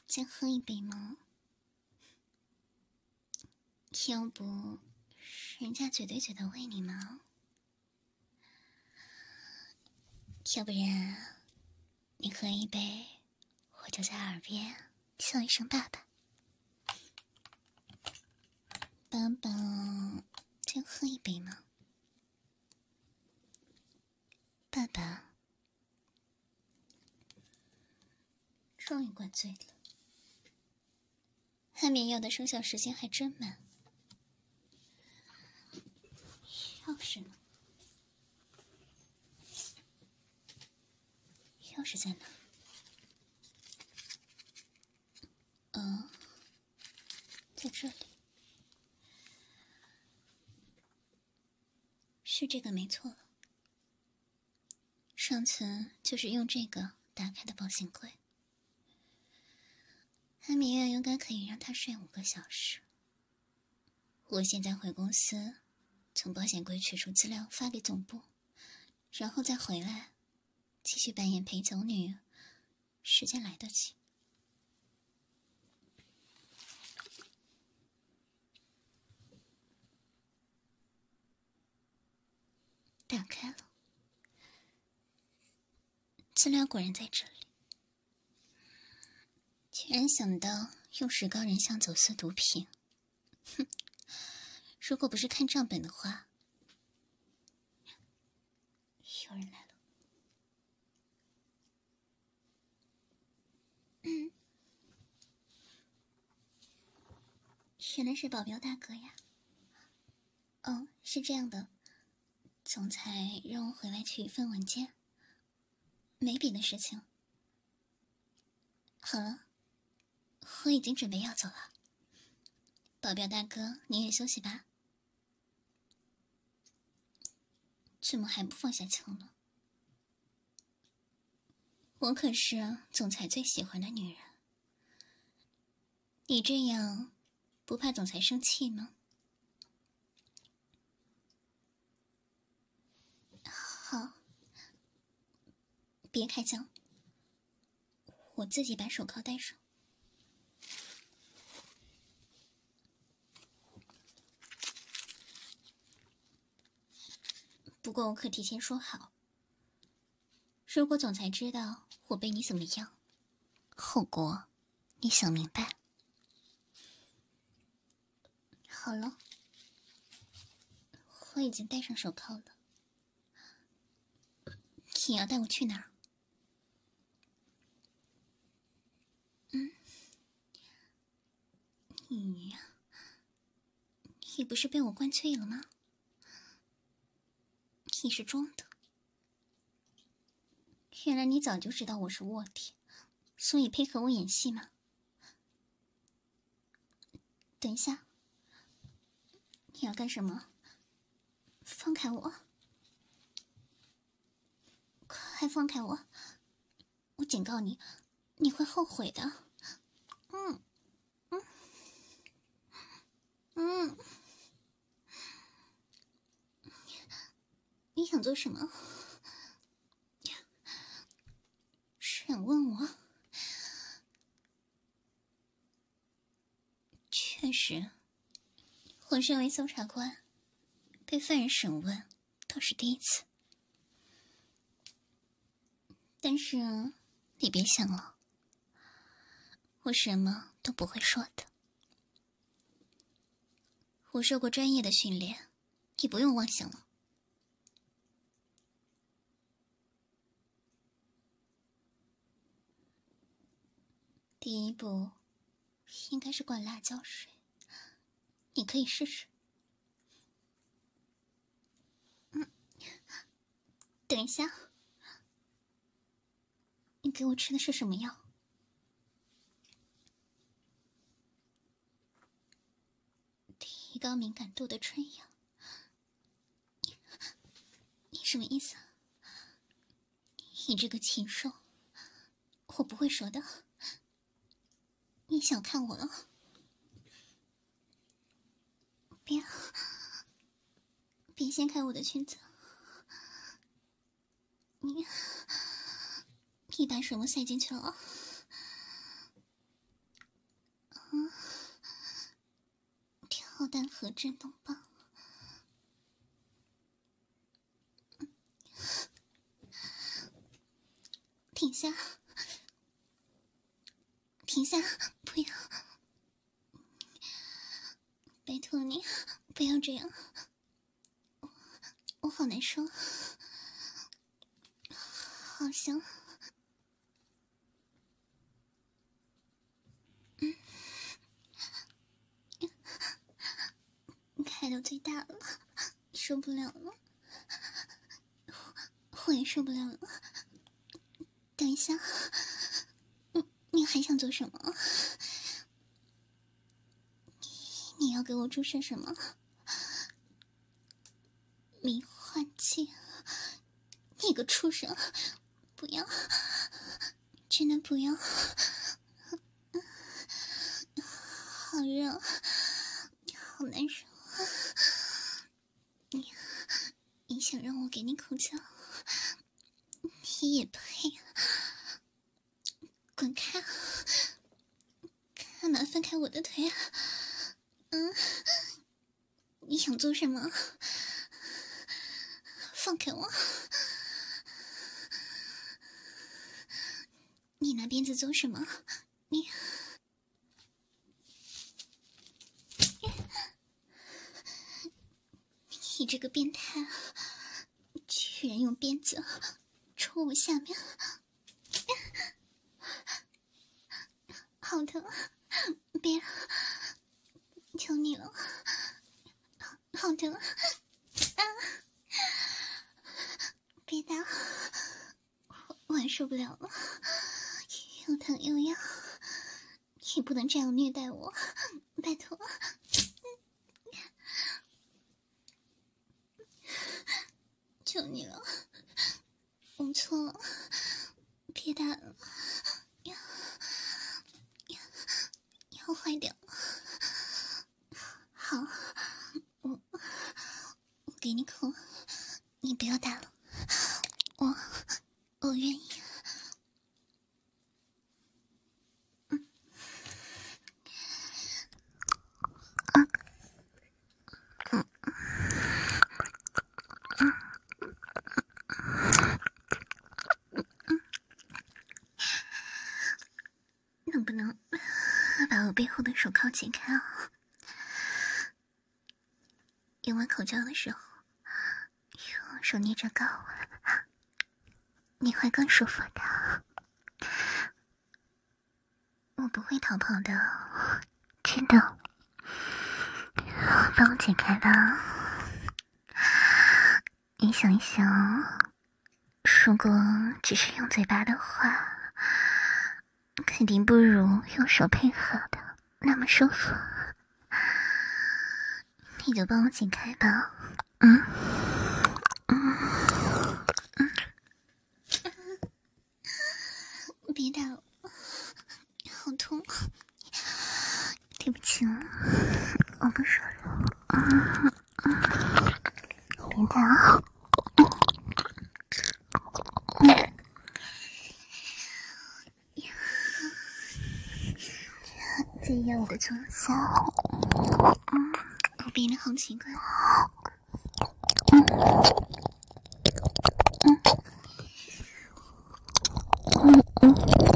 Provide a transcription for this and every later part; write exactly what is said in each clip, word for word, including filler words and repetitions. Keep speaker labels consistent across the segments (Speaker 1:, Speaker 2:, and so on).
Speaker 1: 再喝一杯吗？要不人家嘴对嘴的喂你吗？要不然你喝一杯，我就在耳边叫一声爸爸。爸爸，再喝一杯吗？爸爸，终于灌醉了。安眠药的生效时间还真慢。钥匙呢？钥匙在哪？嗯，在这里。是这个没错。上次就是用这个打开的保险柜。安眠药应该可以让他睡五个小时。我现在回公司，从保险柜取出资料发给总部，然后再回来，继续扮演陪酒女，时间来得及。打开了，资料果然在这里。居然想到用石膏人像走私毒品，哼！如果不是看账本的话，有人来了。嗯，原来是保镖大哥呀。哦，是这样的，总裁让我回来取一份文件，没别的事情。好了，我已经准备要走了。保镖大哥，你也休息吧。怎么还不放下枪呢？我可是总裁最喜欢的女人，你这样不怕总裁生气吗？好，别开枪，我自己把手铐戴上。不过我可提前说好，如果总裁知道我被你怎么样，后果你想明白。好了，我已经戴上手铐了。你要带我去哪儿？嗯，你呀，你不是被我灌醉了吗？你是装的。原来你早就知道我是卧底，所以配合我演戏吗？等一下，你要干什么？放开我！快放开我！我警告你，你会后悔的。嗯嗯嗯，你想做什么？审问我？确实，我身为搜查官，被犯人审问倒是第一次。但是你别想了，我什么都不会说的。我受过专业的训练，你不用妄想了。第一步应该是灌辣椒水，你可以试试。嗯，等一下，你给我吃的是什么药？提高敏感度的春药。你什么意思？你这个禽兽，我不会说的。你小看我了。别，别掀开我的裙子。你，你把什么塞进去了？ 炮弹核震动棒。停下，停下，不要，拜托你不要这样，我我好难受，好像嗯开到最大了，受不了了，我也受不了了。等一下，你你还想做什么？你要给我注射什么？迷幻剂？你个畜生！不要，真的不要！好热，好难受。你你想让我给你口交？你也配？滚开！干嘛分开我的腿啊？嗯，你想做什么？放开我！你拿鞭子做什么？你你这个变态，居然用鞭子戳我下面，好疼！别，求你了，好疼啊！别打，我我也受不了了，又疼又痒，你不能这样虐待我，拜托！求你了，我错了，别打了，要要要坏掉了。好，我我给你口，你不要打了，我我愿意。嗯嗯嗯嗯，能不能把我背后的手铐解开啊？用完口罩的时候，用手捏着睾，你会更舒服的。我不会逃跑的，真的。帮我解开吧。你想一想，如果只是用嘴巴的话，肯定不如用手配合的那么舒服。你就帮我解开吧。嗯嗯嗯，别打我，好痛！对不起了，我不说了。嗯嗯，别打。嗯，这样我的装下，嗯，我变得好奇怪。嗯嗯嗯嗯。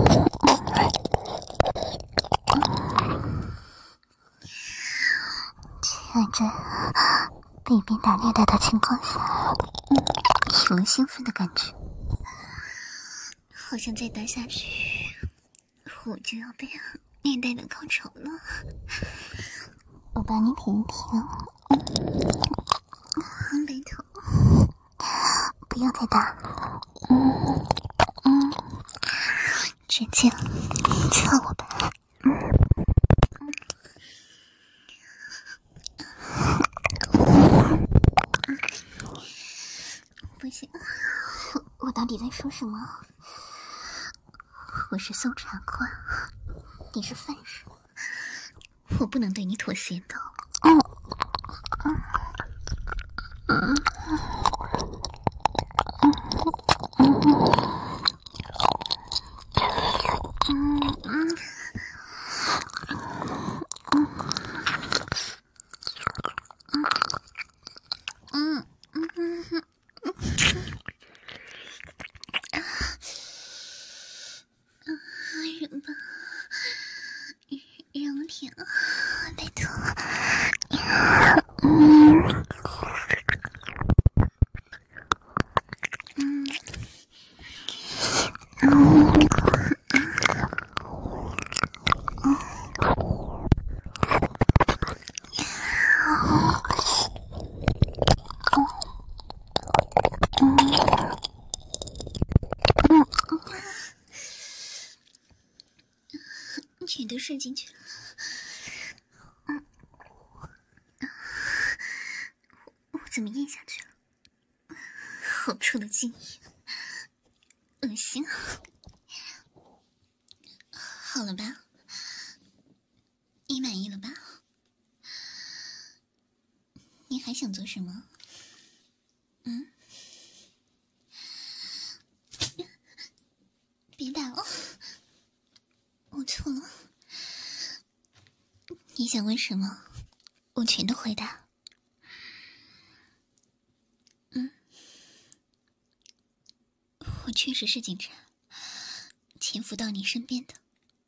Speaker 1: 在这被鞭打虐待的情况下，嗯，有了兴奋的感觉，好像再打下去，我就要被虐待的高潮了。我帮你停一停，嗯，拜托，不要再打，嗯嗯，直接敲我吧，嗯。不行，我我到底在说什么？我是搜查官，你是犯人，我不能对你妥协的。嗯嗯嗯嗯嗯嗯。 全都睡进去了。嗯，我我怎么咽下去了？好臭的精液，恶心啊！好了吧？你满意了吧？你还想做什么？嗯？别打了，我错了。你想问什么，我全都回答。嗯，我确实是警察，潜伏到你身边的。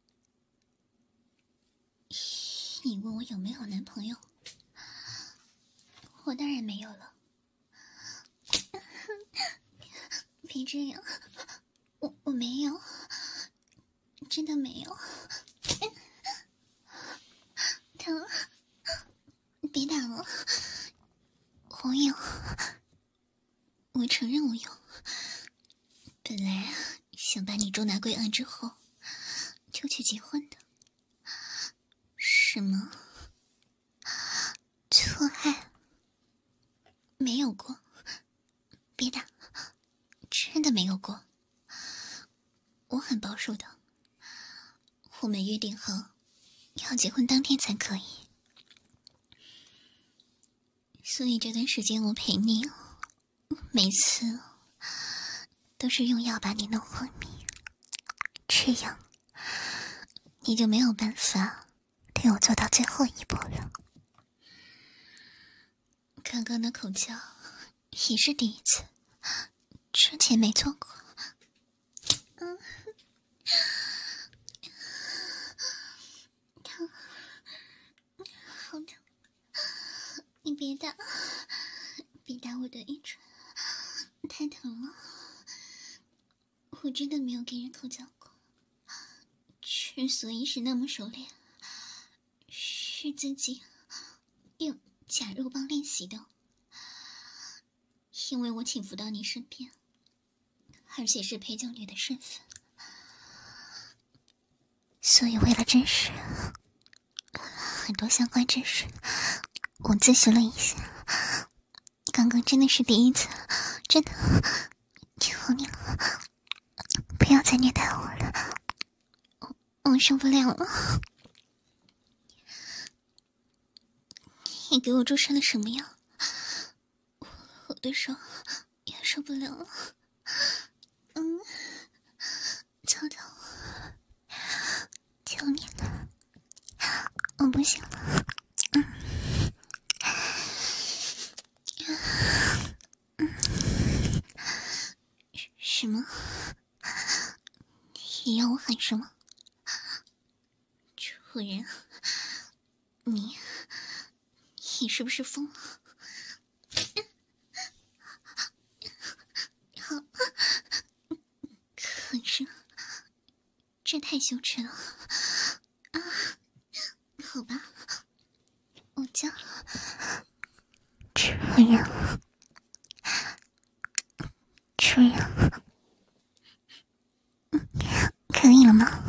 Speaker 1: 你问我有没有男朋友，我当然没有了。别这样，我我没有，真的没有。疼，别打了。我有，我承认我有。本来想把你捉拿归案之后，就去结婚的。什么？错爱？没有过。别打，真的没有过。我很保守的，我们约定好要结婚当天才可以，所以这段时间我陪你，每次都是用药把你弄昏迷，这样你就没有办法对我做到最后一步了。刚刚的口交也是第一次，之前没做过。嗯，疼，好疼！你别打，别打我的阴唇，太疼了。我真的没有给人口交过，之所以是那么熟练，是自己用假肉棒练习的。因为我潜伏到你身边，而且是陪酒女的身份，所以为了证实很多相关知识，我自学了一下。刚刚真的是第一次，真的，求你了，不要再虐待我了，我我受不了了。你给我注射了什么药？我我的手也受不了了。嗯，曹操，求你了，我不行了。嗯。什么？你要我喊什么？主人，你你是不是疯了？好，可是这太羞耻了啊！好吧，我叫主人，主人。可以了吗？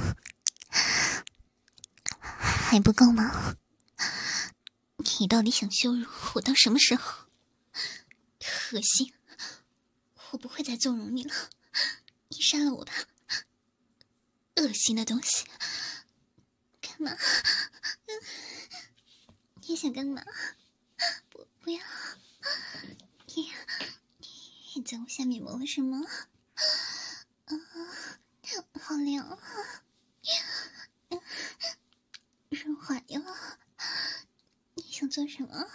Speaker 1: 还不够吗？你到底想羞辱我到什么时候？恶心！我不会再纵容你了，你杀了我吧！恶心的东西！干嘛？你想干嘛？不，不要！你你在我下面摸了什么？啊，好凉啊！润滑呀！你想做什么？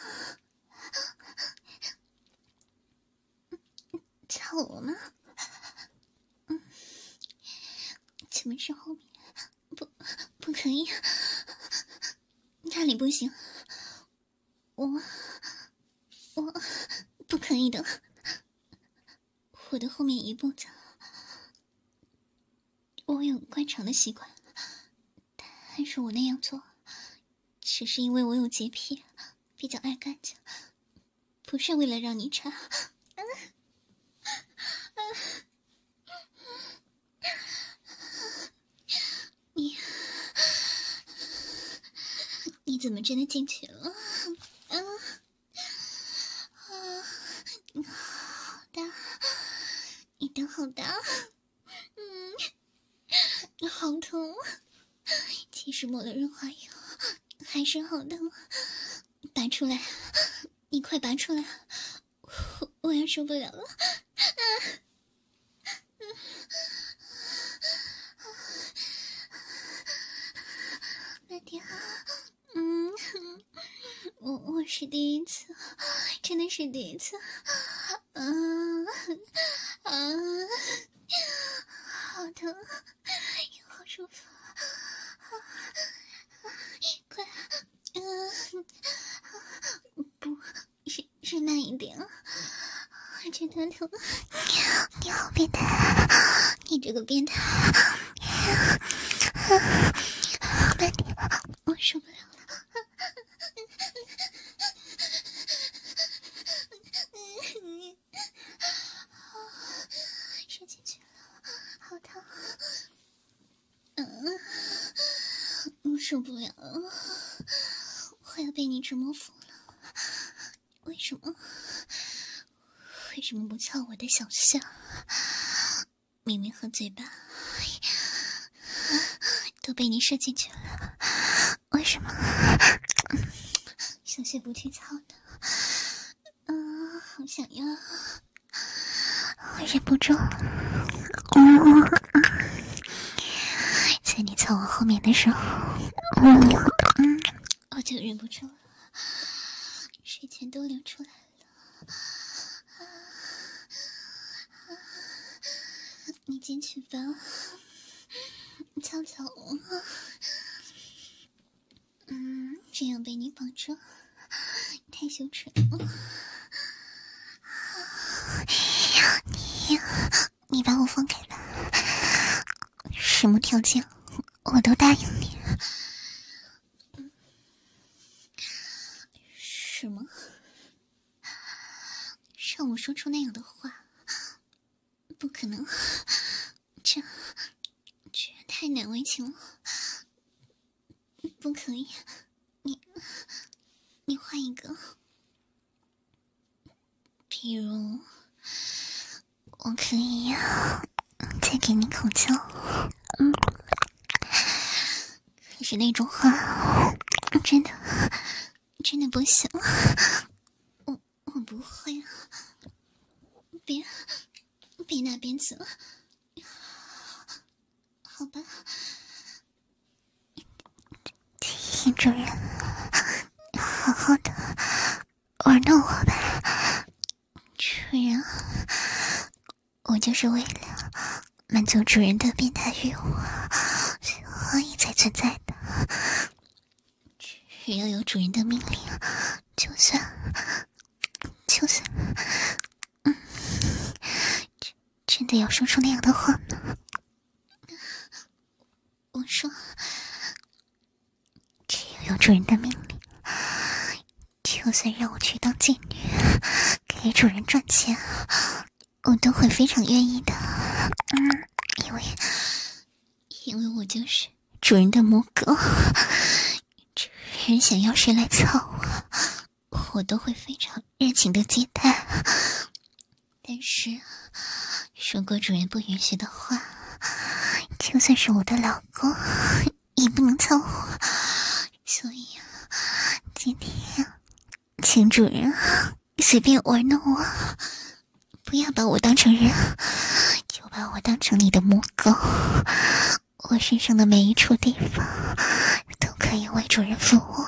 Speaker 1: 操我吗？嗯，前面是后面，不，不可以，那里不行。我以的，我的后面一步的。我有观察的习惯，但是我那样做，只是因为我有洁癖，比较爱干净，不是为了让你插。啊啊、你你怎么真的进去了？啊啊！好大，你的好大，嗯，好痛。其实抹了润滑油还是好疼，拔出来，你快拔出来，我我要受不了了。啊那天，嗯，我我是第一次，真的是第一次，嗯嗯，好疼，又好舒服，快，嗯，不是是慢一点，真的疼，你好变态，你这个变态。慢点，我受不了了。射进去了，好疼。嗯，我受不了了，我要被你折磨服了。为什么？为什么不操我的小象？明明和嘴巴都被你射进去了，为什么小穴不去操的？啊，好想要，我忍不住了。嗯，在你操我后面的时候，嗯嗯，我就忍不住了，水钱都流出来了。啊啊、你进去吧，操操我。嗯，这样被你绑着太羞耻了。你你把我放开吧，什么条件我都答应你。什么？让我说出那样的话？不可能，这这太难为情了，不可以。你你换一个，比如我可以再给你口交，嗯，可是那种话真的真的不行，我我不会，别别拿鞭子了，好吧，听主人好好的玩弄我吧，主人，我就是为了满足主人的变态欲望，所以才存在的。只要有主人的命令，就算就算，嗯，真真的要说出那样的话吗？我说，只要有主人的命令，就算让我去当妓女，给主人赚钱，我都会非常愿意的。嗯，因为因为我就是主人的母狗，主人想要谁来操我，我都会非常热情的接待。但是如果主人不允许的话，就算是我的老公也不能操我。所以今天请主人随便玩弄我，不要把我当成人，就把我当成你的母狗。我身上的每一处地方都可以为主人服务。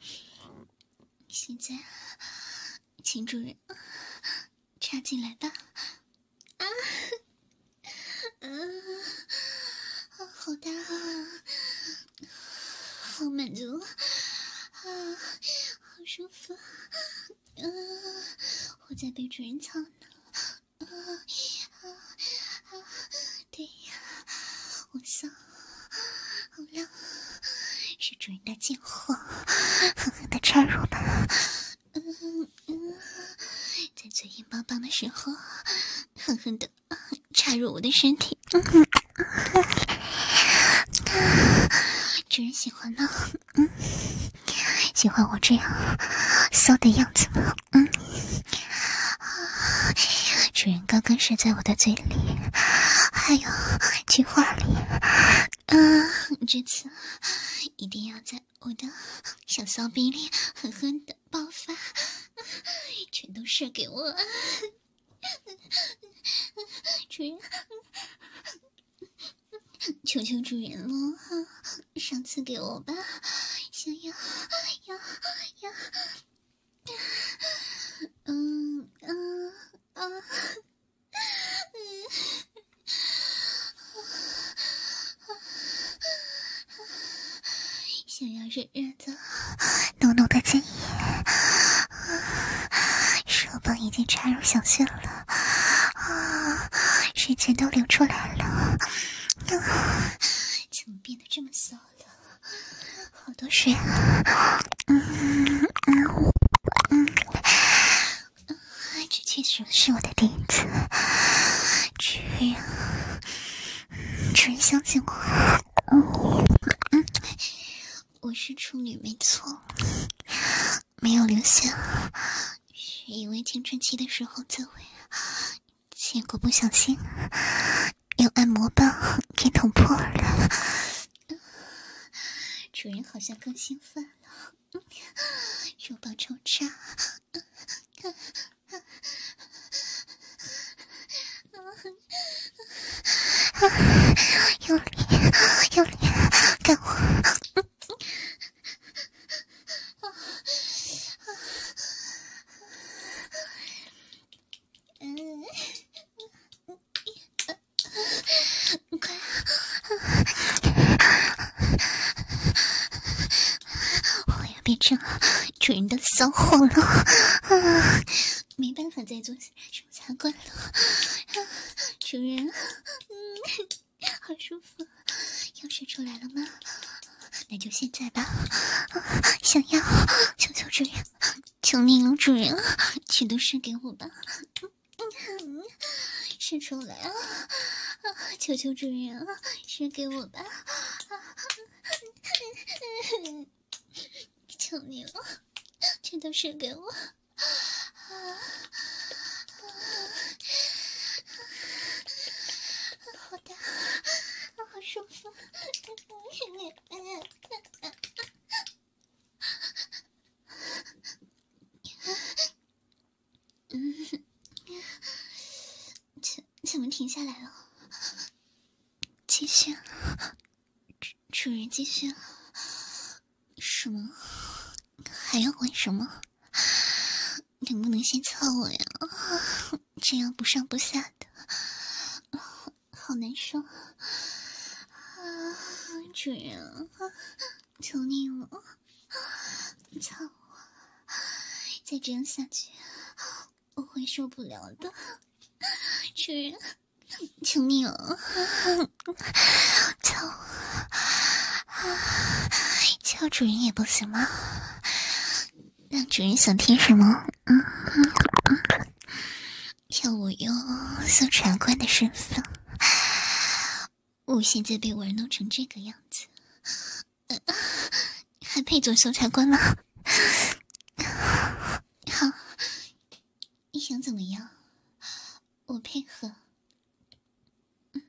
Speaker 1: 现在请主人插进来吧。啊啊，好大啊，好满足啊，好舒服啊， 我在被主人操呢。啊啊啊！对呀，我骚，好亮，是主人的贱货，狠狠地插入了。嗯嗯，在嘴硬邦邦的时候，狠狠地插入我的身体。嗯主人喜欢呢，嗯，喜欢我这样骚的样子吗？嗯，主人刚刚射在我的嘴里，还有菊花里，嗯，这次一定要在我的小骚逼里狠狠的爆发，全都射给我，主人。求求主人了，上次给我吧，想要要要，嗯嗯嗯嗯，想要热热的浓浓的精液，手棒已经插入小穴了，啊，水全都流出来了。怎么变得这么骚了？好多水啊！嗯嗯嗯，这确实是我的第一次。主人，主人相信我。嗯嗯，我是处女没错，没有留下，是因为青春期的时候自慰，结果不小心用按摩棒给捅破了。主人好像更兴奋了，肉棒抽插，用力用力干我！嗯，快！我要变成主人的骚货了，啊！没办法再做手擦官了，啊！主人，嗯，好舒服，要射出来了吗？那就现在吧，啊！想要，求求主人，求你了，主人，全都射给我吧，嗯，射出来啊！啊！求求主人啊，射给我吧！啊！求你了，全都射给我！啊！好大，好舒服！嗯，怎怎么停下来了？继续，主主人继续。什么？还要问什么？能不能先操我呀？这样不上不下的，好难受啊！主人，求你了，操我！再这样下去，我会受不了的。主人，求你了，操我！叫主人也不行吗？让主人想听什么？嗯嗯，要我用搜查官的身份，我现在被玩弄成这个样子，呃、还配做搜查官吗？好，你想怎么样？我配合。嗯，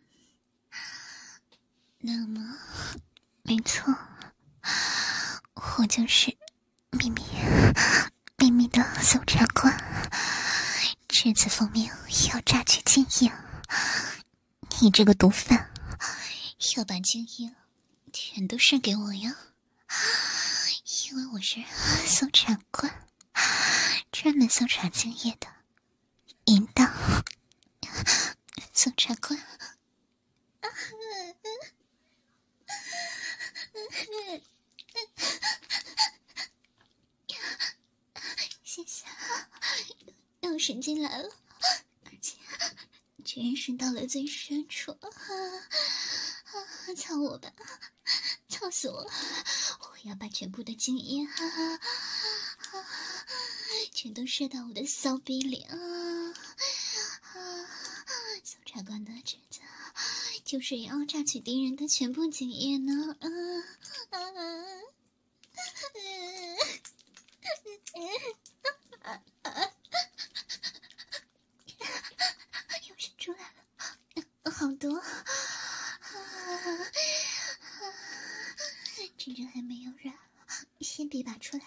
Speaker 1: 那么，没错，我就是秘密秘密的搜查官。这次奉命要榨取精液，你这个毒贩要把精液全都射给我呀！因为我是搜查官，专门搜查精液的淫荡搜查官。谢谢，要伸进来了，而且居然伸到了最深处。啊啊！操我吧，操死我了！我要把全部的精液啊啊全都射到我的骚逼里啊啊！搜查官的职责就是要榨取敌人的全部精液呢。啊啊啊啊！又伸出来了，好多。真正还没有软，先别拔出来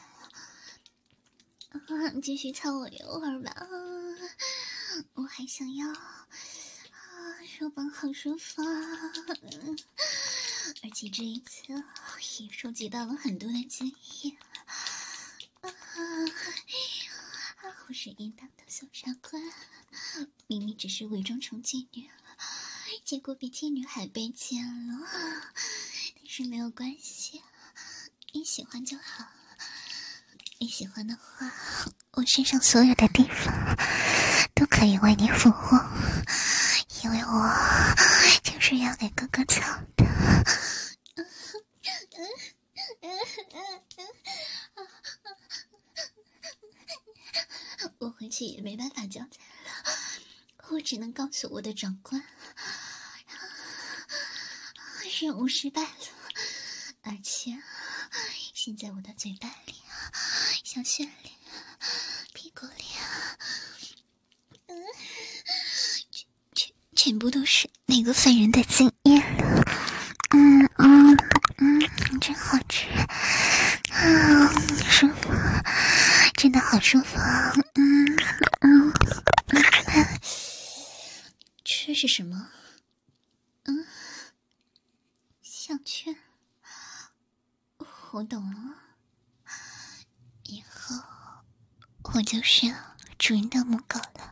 Speaker 1: 啊！继续操我一会儿吧，我还想要啊，手绑好舒服啊！而且这一次也收集到了很多的经验啊！我是淫荡的搜查官，明明只是伪装成妓女，结果比妓女还被奸了。但是没有关系，你喜欢就好。你喜欢的话，我身上所有的地方都可以为你服务，因为我就是要给哥哥操的。我回去也没办法交代了，我只能告诉我的长官，任务失败了，而且现在我的嘴巴里、小穴里、屁股里，嗯，全全全部都是那个犯人的精液了。嗯嗯嗯，真好吃，啊，舒服，真的好舒服。嗯嗯嗯，这是什么？嗯，项圈。我懂了，以后我就是主人的母狗了。